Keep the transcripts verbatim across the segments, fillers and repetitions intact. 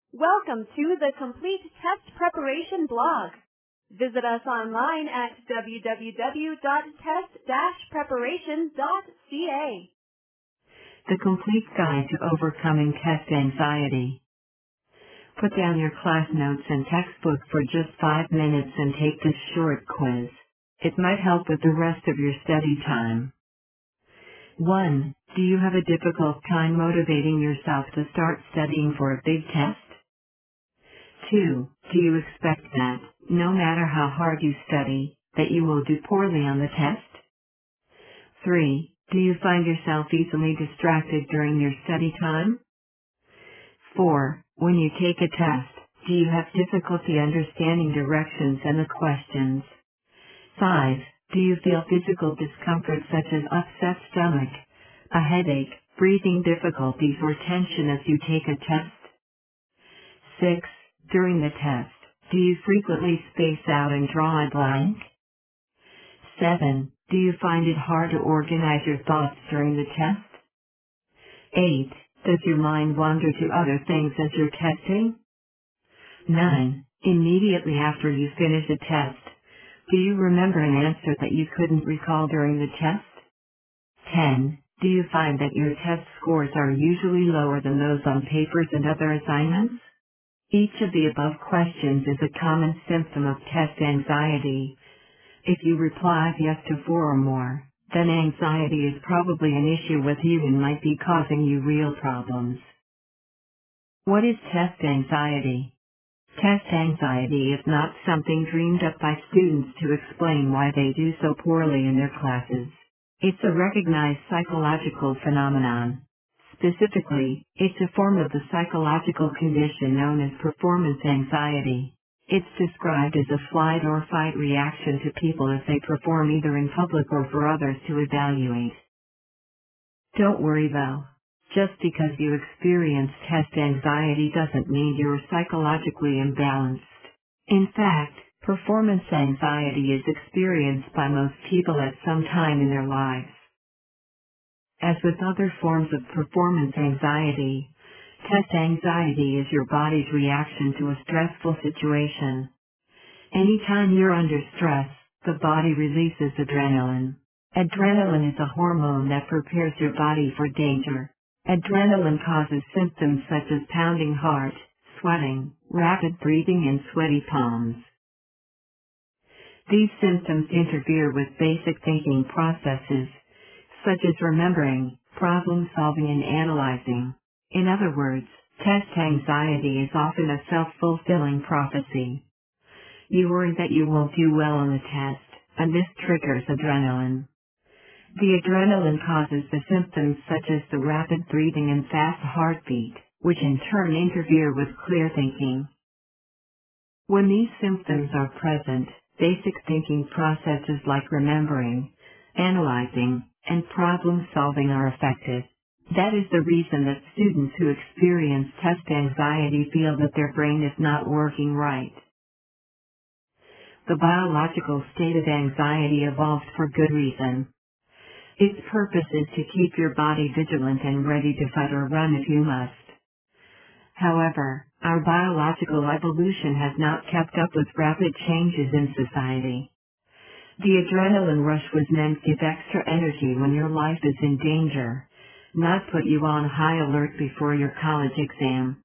Welcome to the Complete Test Preparation blog. Visit us online at w w w dot test dash preparation dot c a. The Complete Guide to Overcoming Test Anxiety. Put down your class notes and textbook for just five minutes and take this short quiz. It might help with the rest of your study time. one. Do you have a difficult time motivating yourself to start studying for a big test? two. Do you expect that, no matter how hard you study, that you will do poorly on the test? three. Do you find yourself easily distracted during your study time? four. When you take a test, do you have difficulty understanding directions and the questions? five. Do you feel physical discomfort such as upset stomach, a headache, breathing difficulties or tension as you take a test? six. During the test, do you frequently space out and draw a blank? seven. Do you find it hard to organize your thoughts during the test? eight. Does your mind wander to other things as you're testing? nine. Immediately after you finish a test, do you remember an answer that you couldn't recall during the test? ten. Do you find that your test scores are usually lower than those on papers and other assignments? Each of the above questions is a common symptom of test anxiety. If you reply yes to four or more, then anxiety is probably an issue with you and might be causing you real problems. What is test anxiety? Test anxiety is not something dreamed up by students to explain why they do so poorly in their classes. It's a recognized psychological phenomenon. Specifically, it's a form of the psychological condition known as performance anxiety. It's described as a flight or fight reaction to people as they perform either in public or for others to evaluate. Don't worry though. Just because you experience test anxiety doesn't mean you're psychologically imbalanced. In fact, performance anxiety is experienced by most people at some time in their lives. As with other forms of performance anxiety, test anxiety is your body's reaction to a stressful situation. Anytime you're under stress, the body releases adrenaline. Adrenaline is a hormone that prepares your body for danger. Adrenaline causes symptoms such as pounding heart, sweating, rapid breathing and sweaty palms. These symptoms interfere with basic thinking processes, such as remembering, problem solving and analyzing. In other words, test anxiety is often a self-fulfilling prophecy. You worry that you won't do well on the test, and this triggers adrenaline. The adrenaline causes the symptoms such as the rapid breathing and fast heartbeat, which in turn interfere with clear thinking. When these symptoms are present, basic thinking processes like remembering, analyzing, and problem solving are affected. That is the reason that students who experience test anxiety feel that their brain is not working right. The biological state of anxiety evolved for good reason. Its purpose is to keep your body vigilant and ready to fight or run if you must. However, our biological evolution has not kept up with rapid changes in society. The adrenaline rush was meant to give extra energy when your life is in danger, not put you on high alert before your college exam.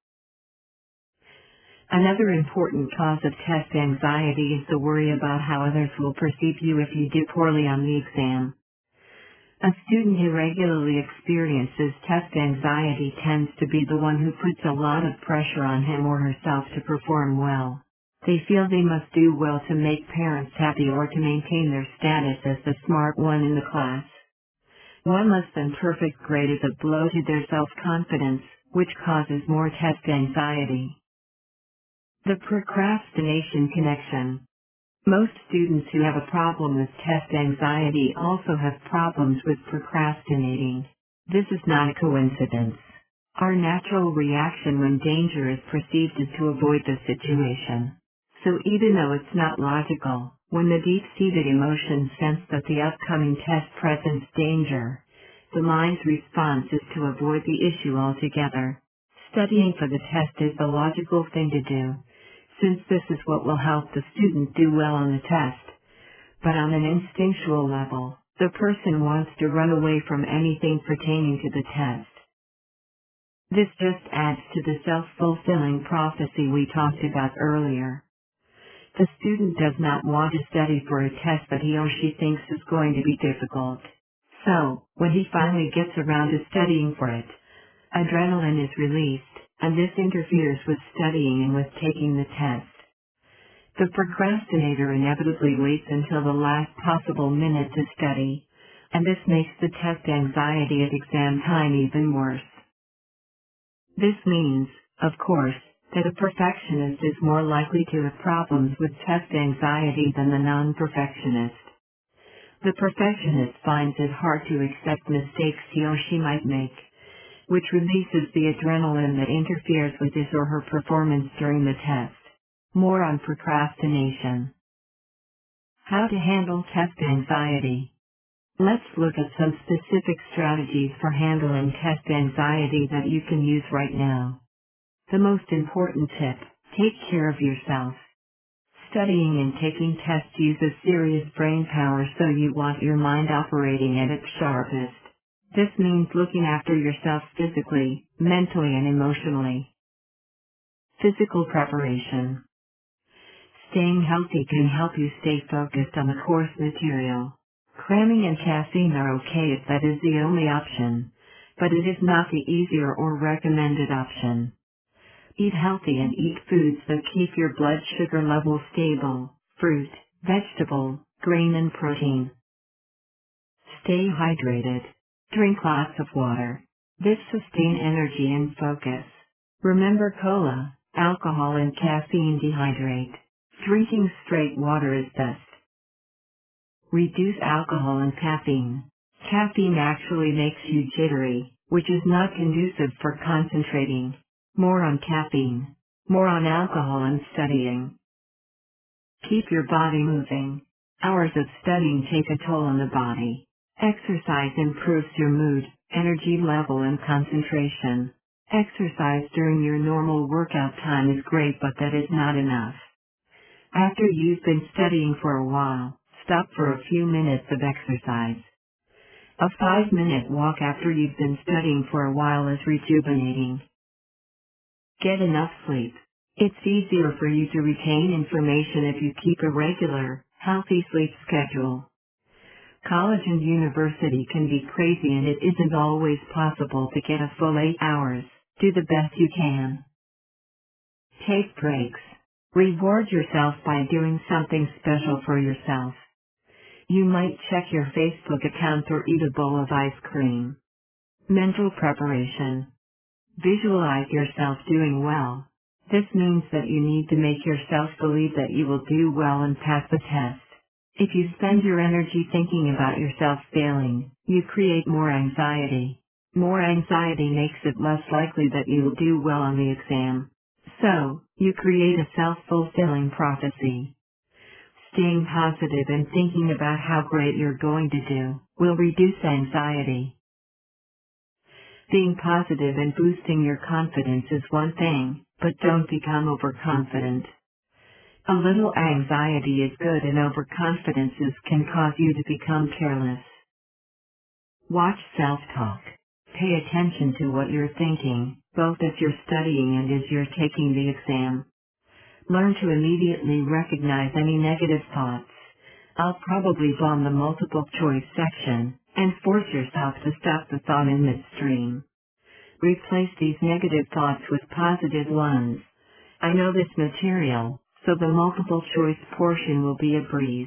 Another important cause of test anxiety is the worry about how others will perceive you if you do poorly on the exam. A student who regularly experiences test anxiety tends to be the one who puts a lot of pressure on him or herself to perform well. They feel they must do well to make parents happy or to maintain their status as the smart one in the class. One less than perfect grade is a blow to their self-confidence, which causes more test anxiety. The procrastination connection. Most students who have a problem with test anxiety also have problems with procrastinating. This is not a coincidence. Our natural reaction when danger is perceived is to avoid the situation. So even though it's not logical, when the deep-seated emotions sense that the upcoming test presents danger, the mind's response is to avoid the issue altogether. Studying for the test is the logical thing to do, since this is what will help the student do well on the test. But on an instinctual level, the person wants to run away from anything pertaining to the test. This just adds to the self-fulfilling prophecy we talked about earlier. The student does not want to study for a test that he or she thinks is going to be difficult. So, when he finally gets around to studying for it, adrenaline is released, and this interferes with studying and with taking the test. The procrastinator inevitably waits until the last possible minute to study, and this makes the test anxiety at exam time even worse. This means, of course, that a perfectionist is more likely to have problems with test anxiety than the non-perfectionist. The perfectionist finds it hard to accept mistakes he or she might make, which releases the adrenaline that interferes with his or her performance during the test. More on procrastination. How to handle test anxiety. Let's look at some specific strategies for handling test anxiety that you can use right now. The most important tip: take care of yourself. Studying and taking tests uses serious brain power, so you want your mind operating at its sharpest. This means looking after yourself physically, mentally, and emotionally. Physical preparation. Staying healthy can help you stay focused on the course material. Cramming and caffeine are okay if that is the only option, but it is not the easier or recommended option. Eat healthy and eat foods that keep your blood sugar level stable: fruit, vegetable, grain, and protein. Stay hydrated. Drink lots of water. This sustains energy and focus. Remember, cola, alcohol, and caffeine dehydrate. Drinking straight water is best. Reduce alcohol and caffeine. Caffeine actually makes you jittery, which is not conducive for concentrating. More on caffeine. More on alcohol and studying. Keep your body moving. Hours of studying take a toll on the body. Exercise improves your mood, energy level, and concentration. Exercise during your normal workout time is great, but that is not enough. After you've been studying for a while, stop for a few minutes of exercise. A five-minute walk after you've been studying for a while is rejuvenating. Get enough sleep. It's easier for you to retain information if you keep a regular, healthy sleep schedule. College and university can be crazy, and it isn't always possible to get a full eight hours. Do the best you can. Take breaks. Reward yourself by doing something special for yourself. You might check your Facebook account or eat a bowl of ice cream. Mental preparation. Visualize yourself doing well. This means that you need to make yourself believe that you will do well and pass the test. If you spend your energy thinking about yourself failing, you create more anxiety. More anxiety makes it less likely that you will do well on the exam. So, you create a self-fulfilling prophecy. Staying positive and thinking about how great you're going to do will reduce anxiety. Being positive and boosting your confidence is one thing, but don't become overconfident. A little anxiety is good, and overconfidence can cause you to become careless. Watch self-talk. Pay attention to what you're thinking, both as you're studying and as you're taking the exam. Learn to immediately recognize any negative thoughts. I'll probably bomb the multiple choice section, and force yourself to stop the thought in midstream. Replace these negative thoughts with positive ones. I know this material, so the multiple choice portion will be a breeze.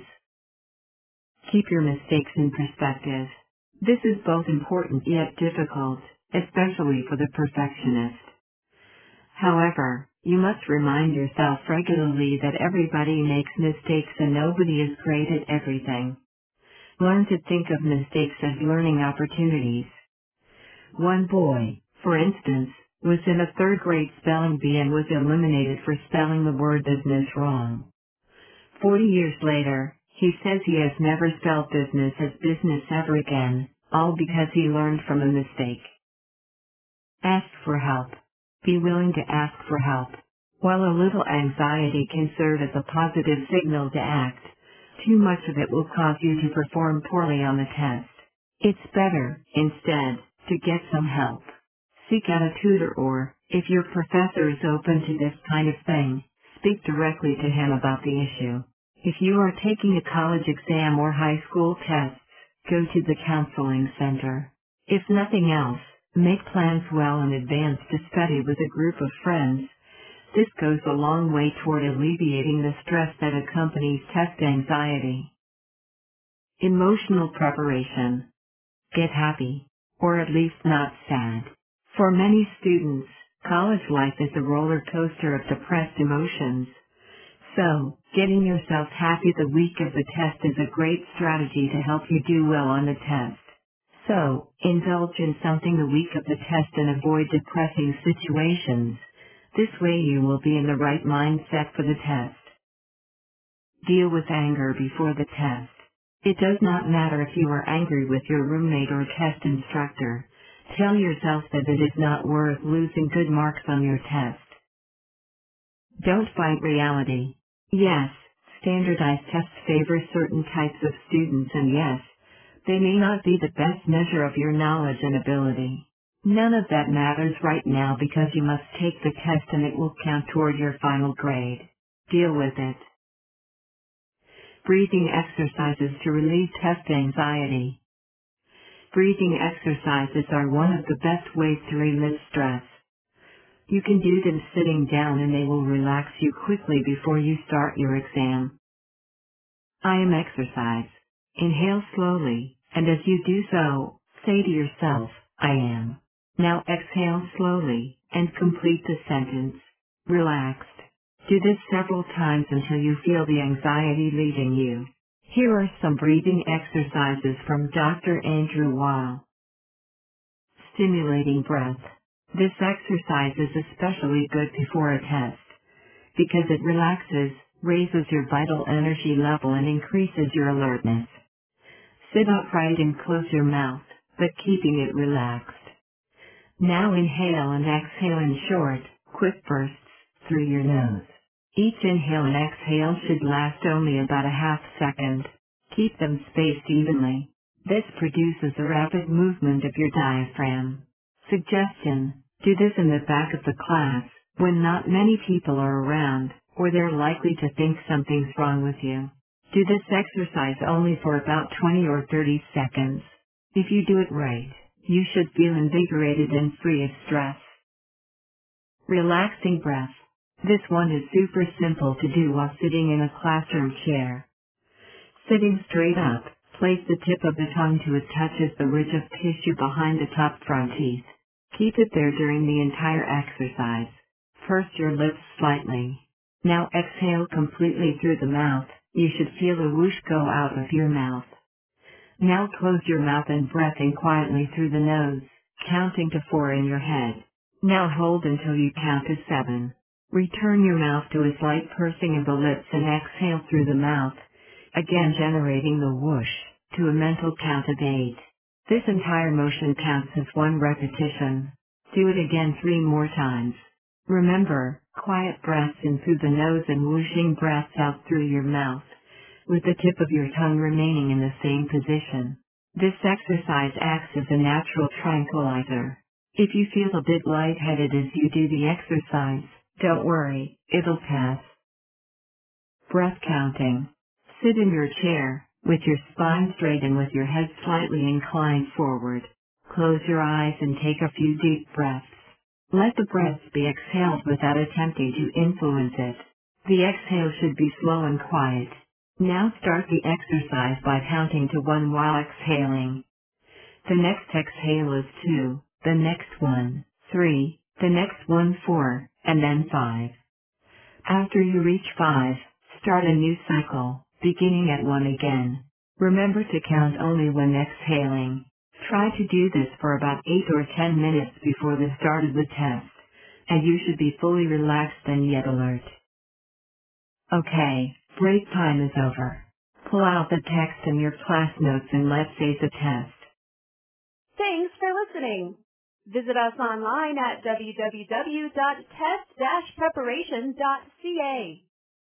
Keep your mistakes in perspective. This is both important yet difficult, especially for the perfectionist. However, you must remind yourself regularly that everybody makes mistakes and nobody is great at everything. Learn to think of mistakes as learning opportunities. One boy, for instance, was in a third grade spelling bee and was eliminated for spelling the word business wrong. Forty years later, he says he has never spelled business as business ever again, all because he learned from a mistake. Ask for help. Be willing to ask for help. While a little anxiety can serve as a positive signal to act, too much of it will cause you to perform poorly on the test. It's better, instead, to get some help. Seek out a tutor or, if your professor is open to this kind of thing, speak directly to him about the issue. If you are taking a college exam or high school tests, go to the counseling center. If nothing else, make plans well in advance to study with a group of friends. This goes a long way toward alleviating the stress that accompanies test anxiety. Emotional preparation. Get happy, or at least not sad. For many students, college life is a roller coaster of depressed emotions. So, getting yourself happy the week of the test is a great strategy to help you do well on the test. So, indulge in something the week of the test and avoid depressing situations. This way you will be in the right mindset for the test. Deal with anger before the test. It does not matter if you are angry with your roommate or test instructor. Tell yourself that it is not worth losing good marks on your test. Don't fight reality. Yes, standardized tests favor certain types of students, and yes, they may not be the best measure of your knowledge and ability. None of that matters right now because you must take the test and it will count toward your final grade. Deal with it. Breathing exercises to relieve test anxiety. Breathing exercises are one of the best ways to relieve stress. You can do them sitting down and they will relax you quickly before you start your exam. I am exercise. Inhale slowly, and as you do so, say to yourself, I am. Now exhale slowly, and complete the sentence. Relaxed. Do this several times until you feel the anxiety leaving you. Here are some breathing exercises from Doctor Andrew Weil. Stimulating breath. This exercise is especially good before a test, because it relaxes, raises your vital energy level and increases your alertness. Sit upright and close your mouth, but keeping it relaxed. Now inhale and exhale in short, quick bursts, through your nose. Each inhale and exhale should last only about a half second. Keep them spaced evenly. This produces a rapid movement of your diaphragm. Suggestion: do this in the back of the class, when not many people are around, or they're likely to think something's wrong with you. Do this exercise only for about twenty or thirty seconds. If you do it right, you should feel invigorated and free of stress. Relaxing breath. This one is super simple to do while sitting in a classroom chair. Sitting straight up, place the tip of the tongue to it touches the ridge of tissue behind the top front teeth. Keep it there during the entire exercise. Purse your lips slightly. Now exhale completely through the mouth. You should feel a whoosh go out of your mouth. Now close your mouth and breath in quietly through the nose, counting to four in your head. Now hold until you count to seven. Return your mouth to a slight pursing of the lips and exhale through the mouth, again generating the whoosh, to a mental count of eight. This entire motion counts as one repetition. Do it again three more times. Remember, quiet breaths in through the nose and whooshing breaths out through your mouth, with the tip of your tongue remaining in the same position. This exercise acts as a natural tranquilizer. If you feel a bit lightheaded as you do the exercise, don't worry, it'll pass. Breath counting. Sit in your chair, with your spine straight and with your head slightly inclined forward. Close your eyes and take a few deep breaths. Let the breaths be exhaled without attempting to influence it. The exhale should be slow and quiet. Now start the exercise by counting to one while exhaling. The next exhale is two, the next one, three, the next one four, and then five. After you reach five, start a new cycle, beginning at one again. Remember to count only when exhaling. Try to do this for about eight or ten minutes before the start of the test, and you should be fully relaxed and yet alert. Okay, break time is over. Pull out the text in your class notes and let's ace the test. Thanks for listening. Visit us online at w w w dot test dash preparation dot c a.